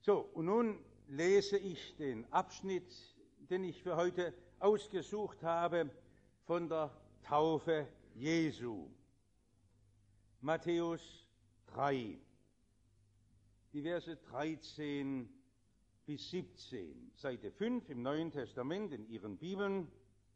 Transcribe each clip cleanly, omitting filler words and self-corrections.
So, und nun lese ich den Abschnitt, den ich für heute ausgesucht habe, von der Taufe Jesu. Matthäus 3, die Verse 13 bis 17, Seite 5 im Neuen Testament in Ihren Bibeln.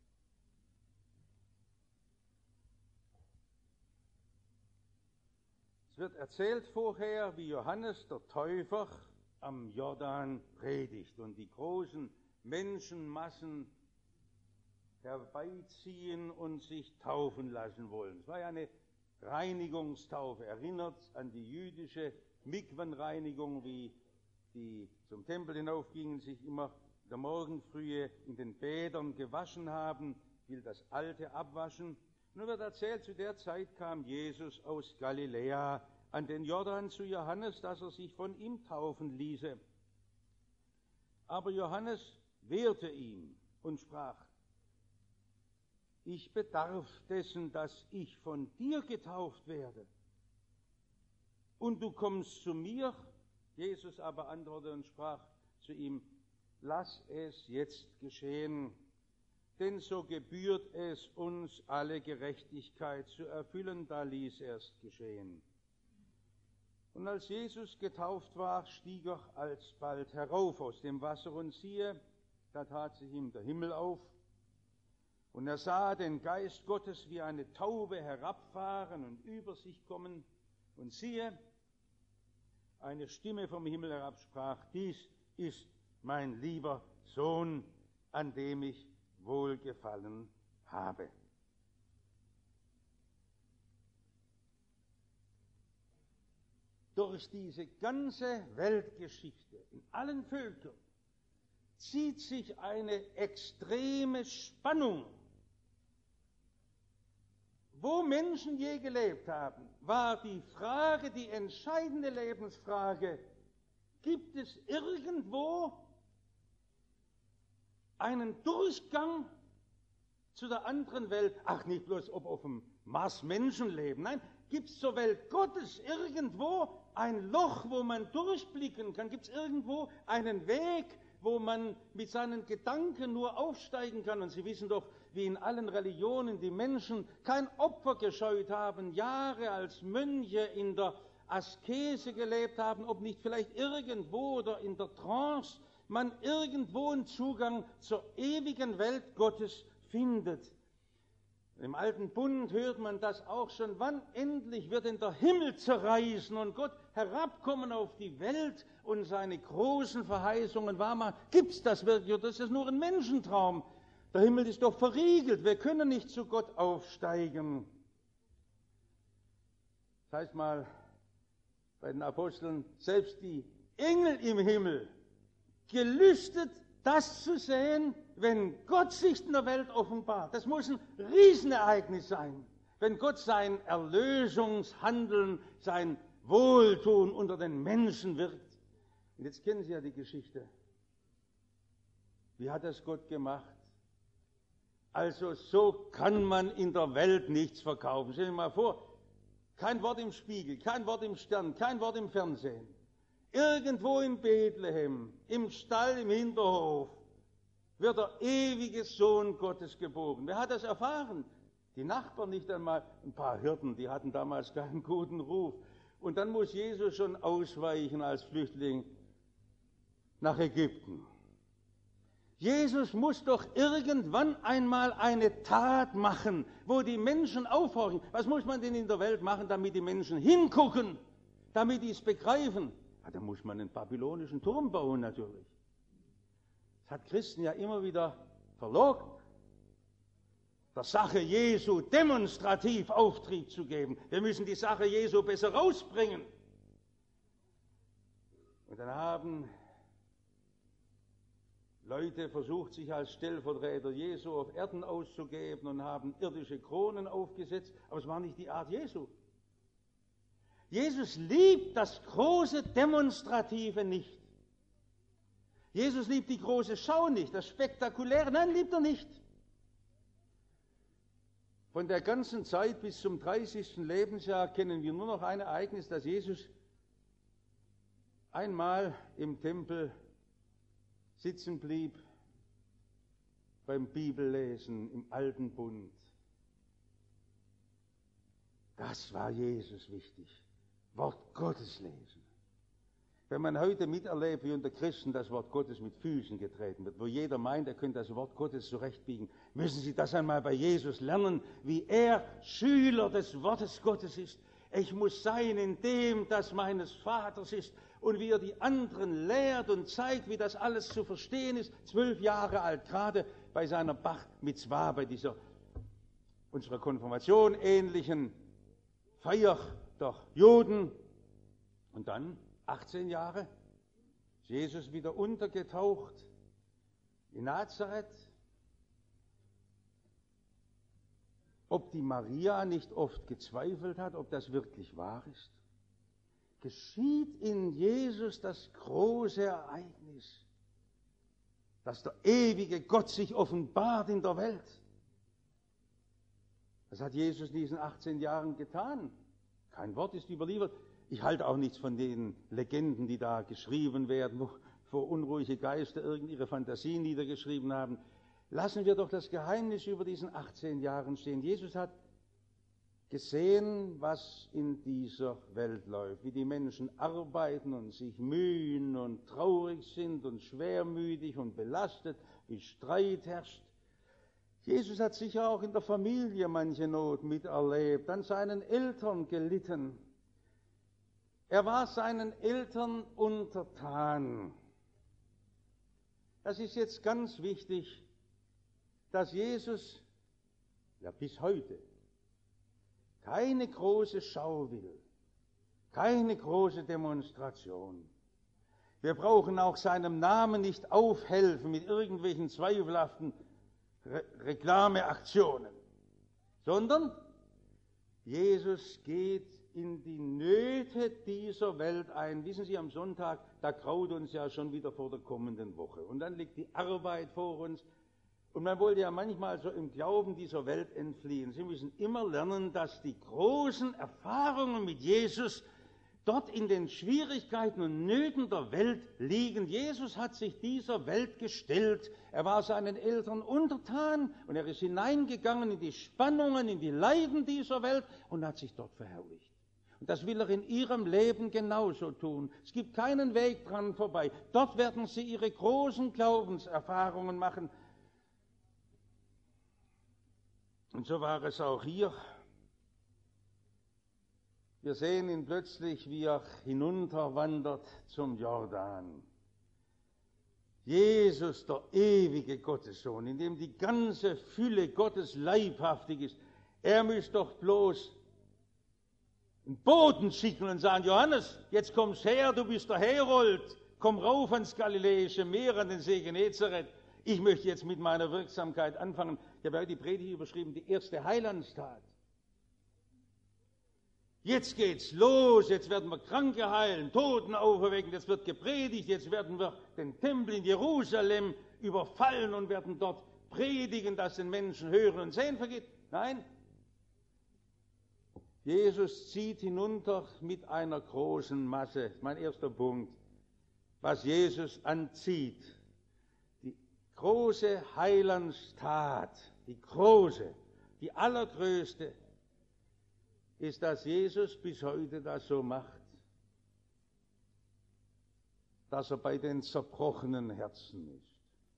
Es wird erzählt vorher, wie Johannes der Täufer am Jordan predigt und die großen Menschenmassen herbeiziehen und sich taufen lassen wollen. Es war ja eine Reinigungstaufe, erinnert an die jüdische Mikwenreinigung, wie die zum Tempel hinaufgingen, sich immer in der Morgenfrühe in den Bädern gewaschen haben, will das Alte abwaschen. Nun wird erzählt, zu der Zeit kam Jesus aus Galiläa an den Jordan zu Johannes, dass er sich von ihm taufen ließe. Aber Johannes wehrte ihm und sprach: Ich bedarf dessen, dass ich von dir getauft werde. Und du kommst zu mir? Jesus aber antwortete und sprach zu ihm: Lass es jetzt geschehen, denn so gebührt es uns, alle Gerechtigkeit zu erfüllen. Da ließ er es geschehen. Und als Jesus getauft war, stieg er alsbald herauf aus dem Wasser, und siehe, da tat sich ihm der Himmel auf, und er sah den Geist Gottes wie eine Taube herabfahren und über sich kommen, und siehe, eine Stimme vom Himmel herab sprach: Dies ist mein lieber Sohn, an dem ich Wohlgefallen habe. Durch diese ganze Weltgeschichte, in allen Völkern, zieht sich eine extreme Spannung. Wo Menschen je gelebt haben, war die Frage, die entscheidende Lebensfrage: Gibt es irgendwo einen Durchgang zu der anderen Welt? Ach, nicht bloß, ob auf dem Mars Menschen leben. Nein, gibt es zur Welt Gottes irgendwo ein Loch, wo man durchblicken kann? Gibt es irgendwo einen Weg, wo man mit seinen Gedanken nur aufsteigen kann? Und Sie wissen doch, wie in allen Religionen die Menschen kein Opfer gescheut haben, Jahre als Mönche in der Askese gelebt haben, ob nicht vielleicht irgendwo oder in der Trance man irgendwo einen Zugang zur ewigen Welt Gottes findet. Im Alten Bund hört man das auch schon. Wann endlich wird denn der Himmel zerreißen und Gott herabkommen auf die Welt und seine großen Verheißungen wahrmachen? Gibt's das wirklich? Oder ist das nur ein Menschentraum? Der Himmel ist doch verriegelt. Wir können nicht zu Gott aufsteigen. Das heißt mal bei den Aposteln, selbst die Engel im Himmel gelüstet, das zu sehen, wenn Gott sich in der Welt offenbart. Das muss ein Riesenereignis sein, wenn Gott sein Erlösungshandeln, sein Wohltun unter den Menschen wirkt. Und jetzt kennen Sie ja die Geschichte. Wie hat das Gott gemacht? Also so kann man in der Welt nichts verkaufen. Stellen Sie sich mal vor, kein Wort im Spiegel, kein Wort im Stern, kein Wort im Fernsehen. Irgendwo in Bethlehem, im Stall, im Hinterhof, wird der ewige Sohn Gottes geboren. Wer hat das erfahren? Die Nachbarn nicht einmal, ein paar Hirten, die hatten damals keinen guten Ruf. Und dann muss Jesus schon ausweichen als Flüchtling nach Ägypten. Jesus muss doch irgendwann einmal eine Tat machen, wo die Menschen aufhorchen. Was muss man denn in der Welt machen, damit die Menschen hingucken, damit die es begreifen? Ja, da muss man einen babylonischen Turm bauen natürlich. Das hat Christen ja immer wieder verlockt, der Sache Jesu demonstrativ Auftrieb zu geben. Wir müssen die Sache Jesu besser rausbringen. Und dann haben Leute versucht, sich als Stellvertreter Jesu auf Erden auszugeben und haben irdische Kronen aufgesetzt, aber es war nicht die Art Jesu. Jesus liebt das große Demonstrative nicht. Jesus liebt die große Schau nicht, das Spektakuläre, nein, liebt er nicht. Von der ganzen Zeit bis zum 30. Lebensjahr kennen wir nur noch ein Ereignis, dass Jesus einmal im Tempel sitzen blieb beim Bibellesen im Alten Bund. Das war Jesus wichtig. Wort Gottes lesen. Wenn man heute miterlebt, wie unter Christen das Wort Gottes mit Füßen getreten wird, wo jeder meint, er könnte das Wort Gottes zurechtbiegen, müssen Sie das einmal bei Jesus lernen, wie er Schüler des Wortes Gottes ist. Ich muss sein in dem, das meines Vaters ist, und wie er die anderen lehrt und zeigt, wie das alles zu verstehen ist. 12 Jahre alt, gerade bei seiner Bar Mitzvah, bei dieser unserer Konfirmation ähnlichen Feier der Juden. Und dann 18 Jahre, ist Jesus wieder untergetaucht in Nazareth. Ob die Maria nicht oft gezweifelt hat, ob das wirklich wahr ist, geschieht in Jesus das große Ereignis, dass der ewige Gott sich offenbart in der Welt. Das hat Jesus in diesen 18 Jahren getan. Kein Wort ist überliefert. Ich halte auch nichts von den Legenden, die da geschrieben werden, wo unruhige Geister ihre Fantasien niedergeschrieben haben. Lassen wir doch das Geheimnis über diesen 18 Jahren stehen. Jesus hat gesehen, was in dieser Welt läuft, wie die Menschen arbeiten und sich mühen und traurig sind und schwermütig und belastet, wie Streit herrscht. Jesus hat sicher auch in der Familie manche Not miterlebt, an seinen Eltern gelitten. Er war seinen Eltern untertan. Das ist jetzt ganz wichtig, dass Jesus, ja bis heute, keine große Schau will, keine große Demonstration. Wir brauchen auch seinem Namen nicht aufhelfen mit irgendwelchen zweifelhaften Reklameaktionen, sondern Jesus geht in die Nöte dieser Welt ein. Wissen Sie, am Sonntag, da graut uns ja schon wieder vor der kommenden Woche. Und dann liegt die Arbeit vor uns. Und man wollte ja manchmal so im Glauben dieser Welt entfliehen. Sie müssen immer lernen, dass die großen Erfahrungen mit Jesus dort in den Schwierigkeiten und Nöten der Welt liegen. Jesus hat sich dieser Welt gestellt. Er war seinen Eltern untertan und er ist hineingegangen in die Spannungen, in die Leiden dieser Welt und hat sich dort verherrlicht. Und das will er in ihrem Leben genauso tun. Es gibt keinen Weg dran vorbei. Dort werden sie ihre großen Glaubenserfahrungen machen. Und so war es auch hier. Wir sehen ihn plötzlich, wie er hinunterwandert zum Jordan. Jesus, der ewige Gottessohn, in dem die ganze Fülle Gottes leibhaftig ist. Er müsste doch bloß einen Boten schicken und sagen, Johannes, jetzt kommst her, du bist der Herold, komm rauf ans Galiläische Meer, an den See Genezareth. Ich möchte jetzt mit meiner Wirksamkeit anfangen. Ich habe heute die Predigt überschrieben, die erste Heilandstat. Jetzt geht's los, jetzt werden wir Kranke heilen, Toten auferwecken, jetzt wird gepredigt, jetzt werden wir den Tempel in Jerusalem überfallen und werden dort predigen, dass den Menschen Hören und Sehen vergeht. Nein, Jesus zieht hinunter mit einer großen Masse. Das ist mein erster Punkt. Was Jesus anzieht, die große Heilandstat, die allergrößte, ist, dass Jesus bis heute das so macht, dass er bei den zerbrochenen Herzen ist.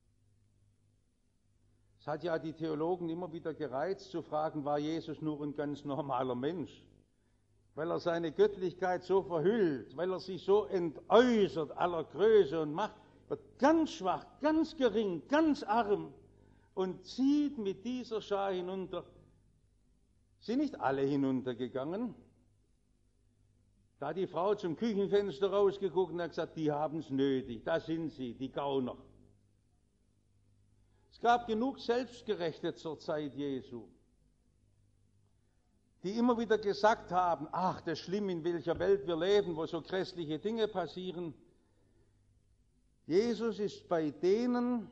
Es hat ja die Theologen immer wieder gereizt zu fragen, war Jesus nur ein ganz normaler Mensch? Weil er seine Göttlichkeit so verhüllt, weil er sich so entäußert aller Größe und Macht, wird ganz schwach, ganz gering, ganz arm und zieht mit dieser Schar hinunter. Sind nicht alle hinuntergegangen? Da hat die Frau zum Küchenfenster rausgeguckt und hat gesagt, die haben es nötig, da sind sie, die Gauner. Es gab genug Selbstgerechte zur Zeit Jesu, die immer wieder gesagt haben, ach, das ist schlimm, in welcher Welt wir leben, wo so grässliche Dinge passieren. Jesus ist bei denen,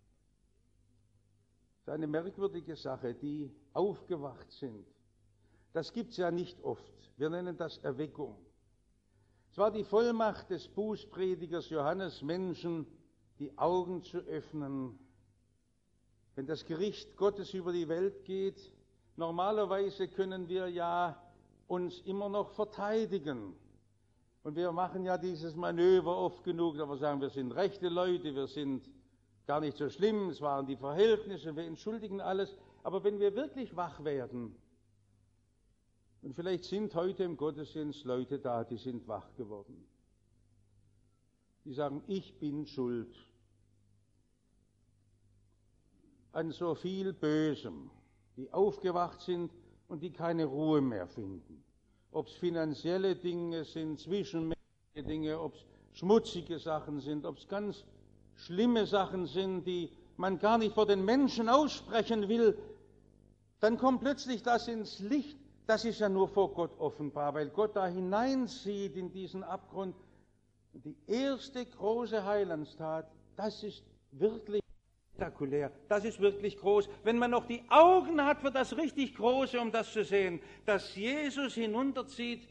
das ist eine merkwürdige Sache, die aufgewacht sind. Das gibt es ja nicht oft. Wir nennen das Erweckung. Es war die Vollmacht des Bußpredigers Johannes, Menschen die Augen zu öffnen. Wenn das Gericht Gottes über die Welt geht, normalerweise können wir ja uns immer noch verteidigen. Und wir machen ja dieses Manöver oft genug, dass wir sagen, wir sind rechte Leute, wir sind gar nicht so schlimm, es waren die Verhältnisse, wir entschuldigen alles. Aber wenn wir wirklich wach werden, und vielleicht sind heute im Gottesdienst Leute da, die sind wach geworden, die sagen, ich bin schuld an so viel Bösem, die aufgewacht sind und die keine Ruhe mehr finden. Ob es finanzielle Dinge sind, zwischenmenschliche Dinge, ob es schmutzige Sachen sind, ob es ganz schlimme Sachen sind, die man gar nicht vor den Menschen aussprechen will, dann kommt plötzlich das ins Licht. Das ist ja nur vor Gott offenbar, weil Gott da hineinsieht in diesen Abgrund. Die erste große Heilandstat, das ist wirklich spektakulär, das ist wirklich groß. Wenn man noch die Augen hat für das richtig Große, um das zu sehen, dass Jesus hinunterzieht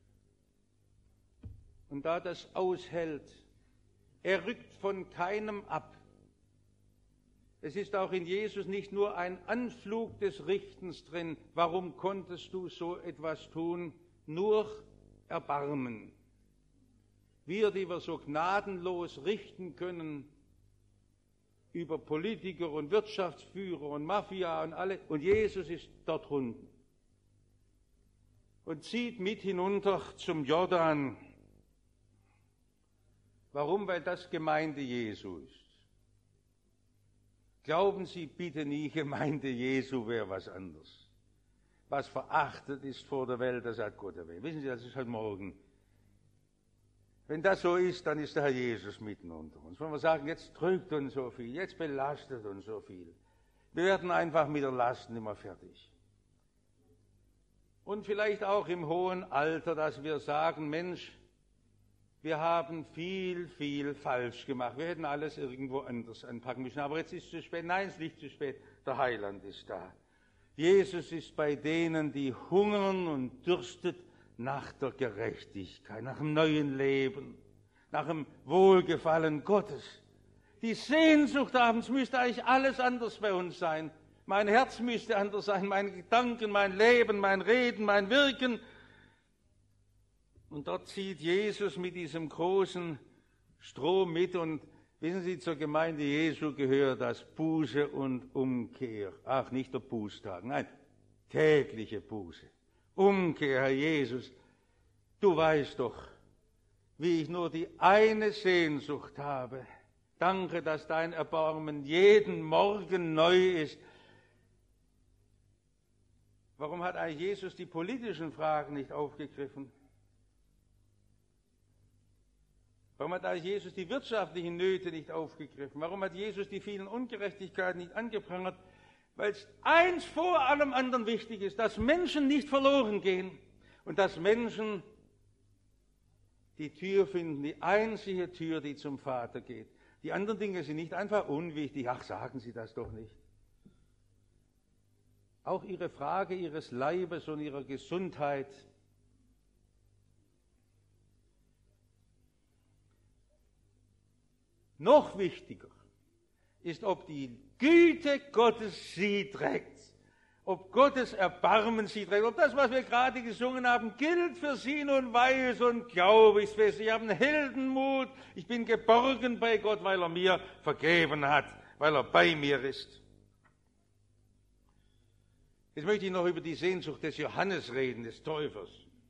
und da das aushält, er rückt von keinem ab. Es ist auch in Jesus nicht nur ein Anflug des Richtens drin. Warum konntest du so etwas tun? Nur Erbarmen. Wir, die wir so gnadenlos richten können über Politiker und Wirtschaftsführer und Mafia und alle, und Jesus ist dort unten und zieht mit hinunter zum Jordan. Warum? Weil das Gemeinde Jesu ist. Glauben Sie bitte nie, Gemeinde Jesu wäre was anderes. Was verachtet ist vor der Welt, das hat Gott erwähnt. Wissen Sie, das ist heute Morgen. Wenn das so ist, dann ist der Herr Jesus mitten unter uns. Wenn wir sagen, jetzt drückt uns so viel, jetzt belastet uns so viel. Wir werden einfach mit der Last nicht mehr fertig. Und vielleicht auch im hohen Alter, dass wir sagen, Mensch, wir haben viel, viel falsch gemacht. Wir hätten alles irgendwo anders anpacken müssen. Aber jetzt ist es zu spät. Nein, es ist nicht zu spät. Der Heiland ist da. Jesus ist bei denen, die hungern und dürstet nach der Gerechtigkeit, nach dem neuen Leben, nach dem Wohlgefallen Gottes. Die Sehnsucht haben, es müsste eigentlich alles anders bei uns sein. Mein Herz müsste anders sein, meine Gedanken, mein Leben, mein Reden, mein Wirken. Und dort zieht Jesus mit diesem großen Strom mit. Und wissen Sie, zur Gemeinde Jesu gehört das Buße und Umkehr. Ach, nicht der Bußtag, nein, tägliche Buße. Umkehr, Herr Jesus, du weißt doch, wie ich nur die eine Sehnsucht habe. Danke, dass dein Erbarmen jeden Morgen neu ist. Warum hat eigentlich Jesus die politischen Fragen nicht aufgegriffen? Warum hat eigentlich Jesus die wirtschaftlichen Nöte nicht aufgegriffen? Warum hat Jesus die vielen Ungerechtigkeiten nicht angeprangert? Weil es eins vor allem anderen wichtig ist, dass Menschen nicht verloren gehen und dass Menschen die Tür finden, die einzige Tür, die zum Vater geht. Die anderen Dinge sind nicht einfach unwichtig. Ach, sagen Sie das doch nicht. Auch Ihre Frage Ihres Leibes und Ihrer Gesundheit. Noch wichtiger ist, ob die Güte Gottes sie trägt, ob Gottes Erbarmen sie trägt, ob das, was wir gerade gesungen haben, gilt für sie nun weiß und glaube ich fest. Ich habe einen Heldenmut, ich bin geborgen bei Gott, weil er mir vergeben hat, weil er bei mir ist. Jetzt möchte ich noch über die Sehnsucht des Johannes reden, des Täufers.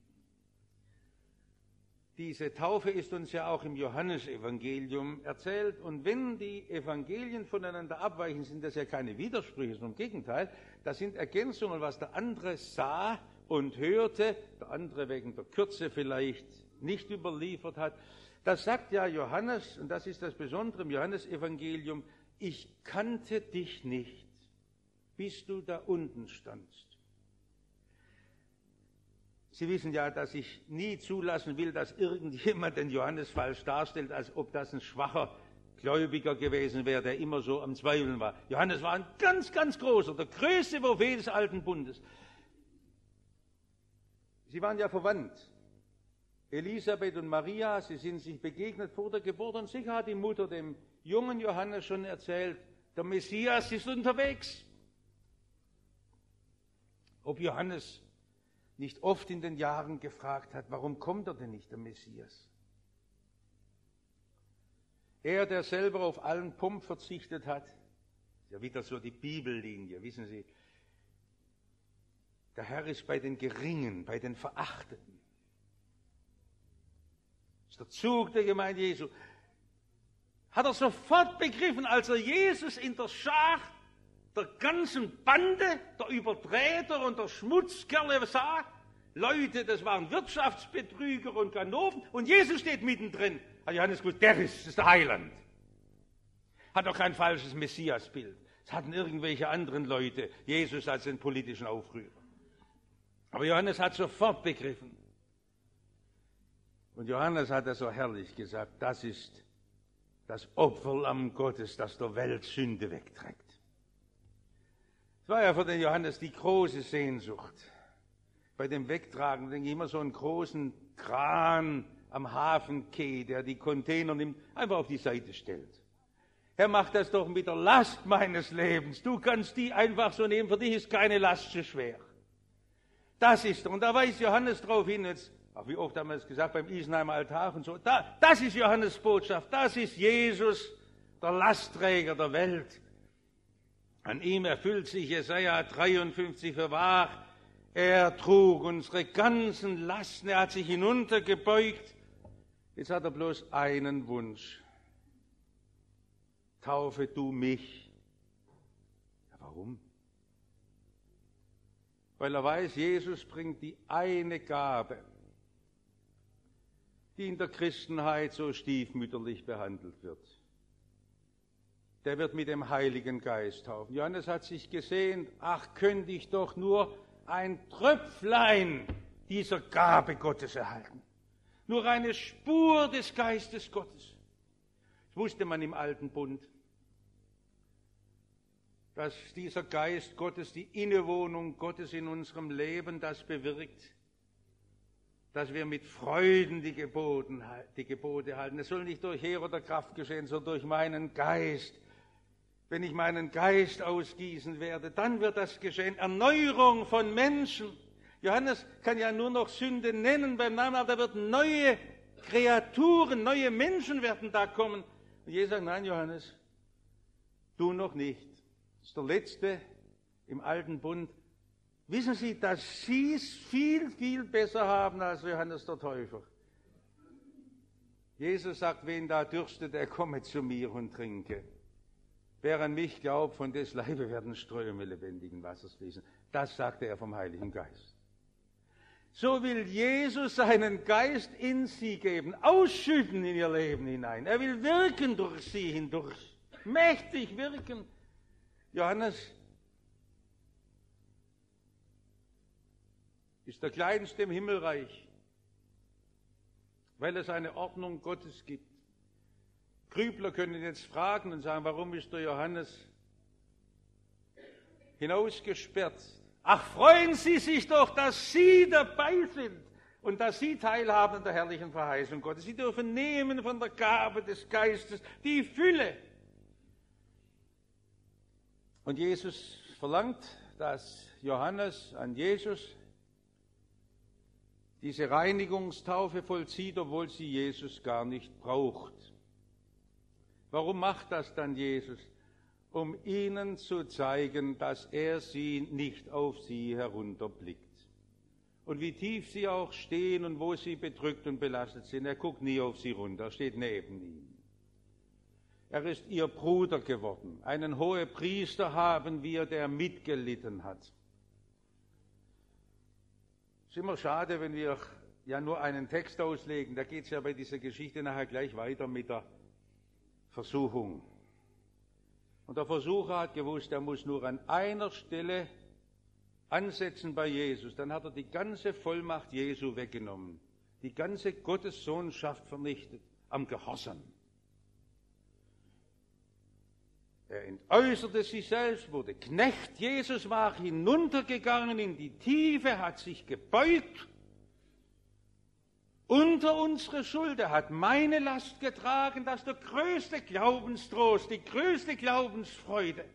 Diese Taufe ist uns ja auch im Johannesevangelium erzählt. Und wenn die Evangelien voneinander abweichen, sind das ja keine Widersprüche, sondern im Gegenteil. Das sind Ergänzungen, was der andere sah und hörte, der andere wegen der Kürze vielleicht nicht überliefert hat. Das sagt ja Johannes, und das ist das Besondere im Johannesevangelium, ich kannte dich nicht, bis du da unten standst. Sie wissen ja, dass ich nie zulassen will, dass irgendjemand den Johannes falsch darstellt, als ob das ein schwacher Gläubiger gewesen wäre, der immer so am Zweifeln war. Johannes war ein ganz, ganz großer, der größte Prophet des Alten Bundes. Sie waren ja verwandt. Elisabeth und Maria, sie sind sich begegnet vor der Geburt und sicher hat die Mutter dem jungen Johannes schon erzählt, der Messias ist unterwegs. Ob Johannes nicht oft in den Jahren gefragt hat, warum kommt er denn nicht, der Messias? Er, der selber auf allen Pomp verzichtet hat, ist ja wieder so die Bibellinie, wissen Sie, der Herr ist bei den Geringen, bei den Verachteten. Das ist der Zug der Gemeinde Jesu. Hat er sofort begriffen, als er Jesus in der Schar der ganzen Bande, der Übertreter und der Schmutzkerle sah. Leute, das waren Wirtschaftsbetrüger und Ganoven, und Jesus steht mittendrin. Hat Johannes gewusst, das ist der Heiland. Hat auch kein falsches Messiasbild. Es hatten irgendwelche anderen Leute Jesus als den politischen Aufrührer. Aber Johannes hat sofort begriffen. Und Johannes hat das so herrlich gesagt, das ist das Opferlamm Gottes, das der Welt Sünde wegträgt. Es war ja für den Johannes die große Sehnsucht. Bei dem Wegtragen denke ich immer so einen großen Kran am Hafenquai, der die Container nimmt, einfach auf die Seite stellt. Herr, mach das doch mit der Last meines Lebens. Du kannst die einfach so nehmen, für dich ist keine Last so schwer. Das ist, und da weist Johannes drauf hin, jetzt, auch wie oft haben wir es gesagt, beim Isenheimer Altar und so, das ist Johannes Botschaft, das ist Jesus, der Lastträger der Welt. An ihm erfüllt sich Jesaja 53 für wahr. Er trug unsere ganzen Lasten, er hat sich hinuntergebeugt. Jetzt hat er bloß einen Wunsch. Taufe du mich. Ja, warum? Weil er weiß, Jesus bringt die eine Gabe, die in der Christenheit so stiefmütterlich behandelt wird. Der wird mit dem Heiligen Geist taufen. Johannes hat sich gesehnt, ach, könnte ich doch nur ein Tröpflein dieser Gabe Gottes erhalten. Nur eine Spur des Geistes Gottes. Das wusste man im Alten Bund, dass dieser Geist Gottes, die Innewohnung Gottes in unserem Leben, das bewirkt, dass wir mit Freuden die Gebote halten. Es soll nicht durch Heer oder Kraft geschehen, sondern durch meinen Geist. Wenn ich meinen Geist ausgießen werde, dann wird das geschehen. Erneuerung von Menschen. Johannes kann ja nur noch Sünde nennen beim Namen, aber da wird neue Kreaturen, neue Menschen werden da kommen. Und Jesus sagt, nein, Johannes, du noch nicht. Das ist der Letzte im Alten Bund. Wissen Sie, dass Sie es viel, viel besser haben als Johannes der Täufer. Jesus sagt, wen da dürstet, der komme zu mir und trinke. Wer an mich glaubt, von des Leibe werden Ströme lebendigen Wassers fließen. Das sagte er vom Heiligen Geist. So will Jesus seinen Geist in sie geben, ausschütten in ihr Leben hinein. Er will wirken durch sie hindurch, mächtig wirken. Johannes ist der Kleinste im Himmelreich, weil es eine Ordnung Gottes gibt. Grübler können jetzt fragen und sagen, warum ist der Johannes hinausgesperrt? Ach, freuen Sie sich doch, dass Sie dabei sind und dass Sie teilhaben an der herrlichen Verheißung Gottes. Sie dürfen nehmen von der Gabe des Geistes die Fülle. Und Jesus verlangt, dass Johannes an Jesus diese Reinigungstaufe vollzieht, obwohl sie Jesus gar nicht braucht. Warum macht das dann Jesus? Um ihnen zu zeigen, dass er sie nicht auf sie herunterblickt. Und wie tief sie auch stehen und wo sie bedrückt und belastet sind, er guckt nie auf sie runter, er steht neben ihnen. Er ist ihr Bruder geworden. Einen Hohepriester haben wir, der mitgelitten hat. Es ist immer schade, wenn wir ja nur einen Text auslegen. Da geht es ja bei dieser Geschichte nachher gleich weiter mit der Versuchung. Und der Versucher hat gewusst, er muss nur an einer Stelle ansetzen bei Jesus. Dann hat er die ganze Vollmacht Jesu weggenommen. Die ganze Gottessohnschaft vernichtet am Gehorsam. Er entäußerte sich selbst, wurde Knecht. Jesus war hinuntergegangen in die Tiefe, hat sich gebeugt unter unsere Schuld. Er hat meine Last getragen. Das ist der größte Glaubenstrost, die größte Glaubensfreude.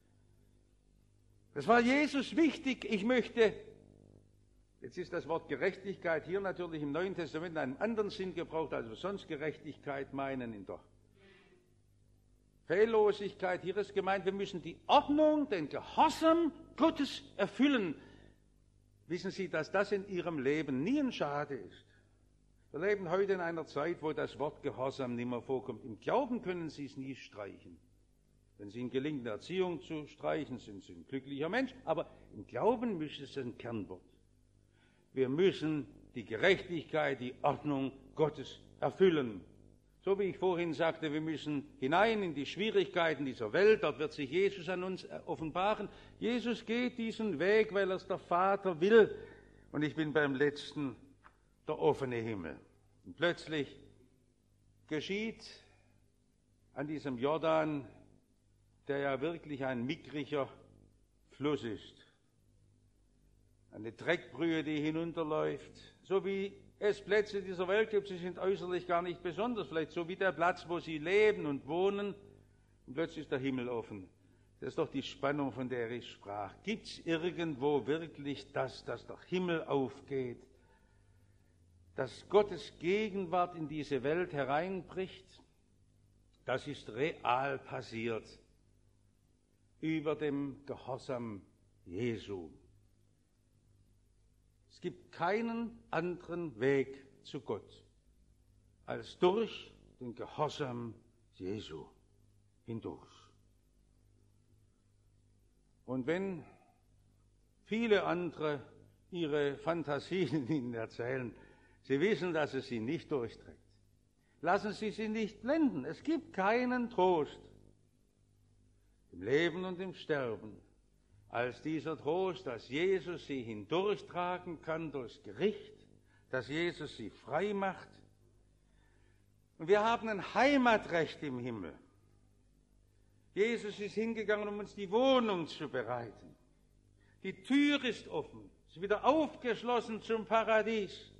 Das war Jesus wichtig. Ich möchte, jetzt ist das Wort Gerechtigkeit hier natürlich im Neuen Testament in einem anderen Sinn gebraucht, als wir sonst Gerechtigkeit meinen in der Fehllosigkeit. Hier ist gemeint, wir müssen die Ordnung, den Gehorsam Gottes erfüllen. Wissen Sie, dass das in Ihrem Leben nie ein Schade ist? Wir leben heute in einer Zeit, wo das Wort Gehorsam nicht mehr vorkommt. Im Glauben können Sie es nie streichen. Wenn Sie in gelingender Erziehung zu streichen, sind Sie ein glücklicher Mensch, aber im Glauben ist es ein Kernwort. Wir müssen die Gerechtigkeit, die Ordnung Gottes erfüllen. So wie ich vorhin sagte, wir müssen hinein in die Schwierigkeiten dieser Welt, dort wird sich Jesus an uns offenbaren. Jesus geht diesen Weg, weil es der Vater will. Und ich bin beim letzten, der offene Himmel. Und plötzlich geschieht an diesem Jordan, der ja wirklich ein mickriger Fluss ist, eine Dreckbrühe, die hinunterläuft, so wie es Plätze dieser Welt gibt, sie sind äußerlich gar nicht besonders, vielleicht so wie der Platz, wo sie leben und wohnen, und plötzlich ist der Himmel offen. Das ist doch die Spannung, von der ich sprach. Gibt es irgendwo wirklich das, dass der Himmel aufgeht, dass Gottes Gegenwart in diese Welt hereinbricht? Das ist real passiert über dem Gehorsam Jesu. Es gibt keinen anderen Weg zu Gott als durch den Gehorsam Jesu hindurch. Und wenn viele andere ihre Fantasien Ihnen erzählen, Sie wissen, dass es sie nicht durchträgt. Lassen Sie sie nicht blenden. Es gibt keinen Trost im Leben und im Sterben als dieser Trost, dass Jesus sie hindurchtragen kann durchs Gericht, dass Jesus sie frei macht. Und wir haben ein Heimatrecht im Himmel. Jesus ist hingegangen, um uns die Wohnung zu bereiten. Die Tür ist offen, ist wieder aufgeschlossen zum Paradies.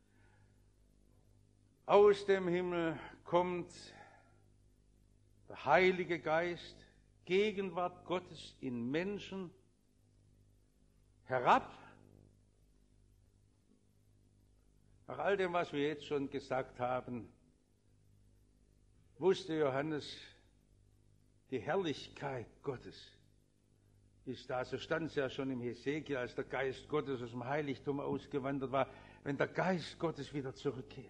Aus dem Himmel kommt der Heilige Geist, Gegenwart Gottes in Menschen, herab. Nach all dem, was wir jetzt schon gesagt haben, wusste Johannes, die Herrlichkeit Gottes ist da. So stand es ja schon im Hesekiel, als der Geist Gottes aus dem Heiligtum ausgewandert war, wenn der Geist Gottes wieder zurückkehrt.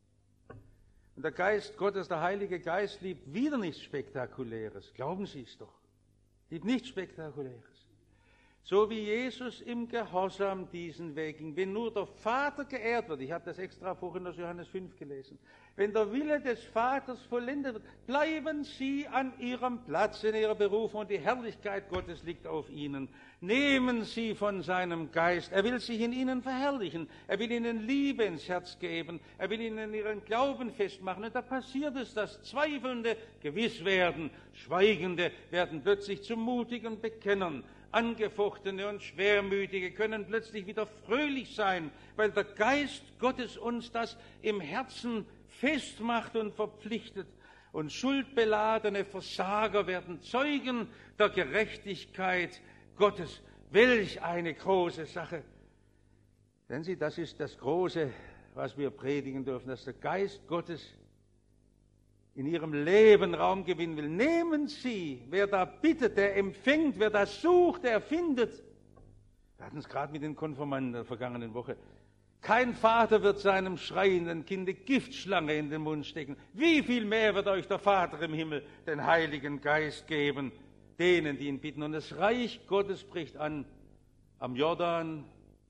Und der Geist Gottes, der Heilige Geist, liebt wieder nichts Spektakuläres. Glauben Sie es doch. Liebt nichts Spektakuläres. So wie Jesus im Gehorsam diesen Weg ging. Wenn nur der Vater geehrt wird, ich habe das extra vorhin aus Johannes 5 gelesen, wenn der Wille des Vaters vollendet wird, bleiben Sie an Ihrem Platz in Ihrer Berufung und die Herrlichkeit Gottes liegt auf Ihnen. Nehmen Sie von seinem Geist. Er will sich in Ihnen verherrlichen. Er will Ihnen Liebe ins Herz geben. Er will Ihnen Ihren Glauben festmachen. Und da passiert es, dass Zweifelnde gewiss werden. Schweigende werden plötzlich zu mutigen Bekennern. Angefochtene und Schwermütige können plötzlich wieder fröhlich sein, weil der Geist Gottes uns das im Herzen festmacht und verpflichtet. Und schuldbeladene Versager werden Zeugen der Gerechtigkeit Gottes. Welch eine große Sache. Sehen Sie, das ist das Große, was wir predigen dürfen, dass der Geist Gottes in Ihrem Leben Raum gewinnen will. Nehmen Sie, wer da bittet, der empfängt, wer da sucht, der findet. Wir hatten es gerade mit den Konfirmanden der vergangenen Woche. Kein Vater wird seinem schreienden Kinde Giftschlange in den Mund stecken. Wie viel mehr wird euch der Vater im Himmel den Heiligen Geist geben, denen, die ihn bitten. Und das Reich Gottes bricht an am Jordan,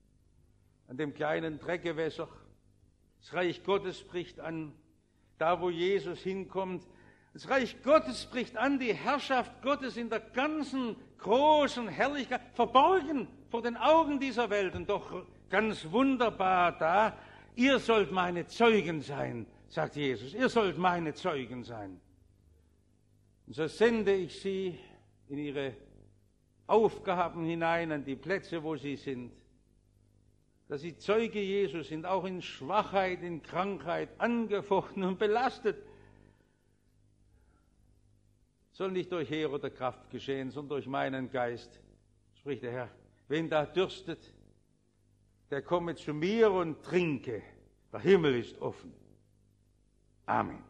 an dem kleinen Dreckgewässer. Das Reich Gottes bricht an da, wo Jesus hinkommt. Das Reich Gottes bricht an, die Herrschaft Gottes in der ganzen großen Herrlichkeit, verborgen vor den Augen dieser Welt und doch ganz wunderbar da. Ihr sollt meine Zeugen sein, sagt Jesus. Ihr sollt meine Zeugen sein. Und so sende ich sie in ihre Aufgaben hinein, an die Plätze, wo sie sind. dass sie Zeuge Jesu sind, auch in Schwachheit, in Krankheit, angefochten und belastet. Soll nicht durch Heer oder Kraft geschehen, sondern durch meinen Geist, spricht der Herr. Wen da dürstet, der komme zu mir und trinke. Der Himmel ist offen. Amen.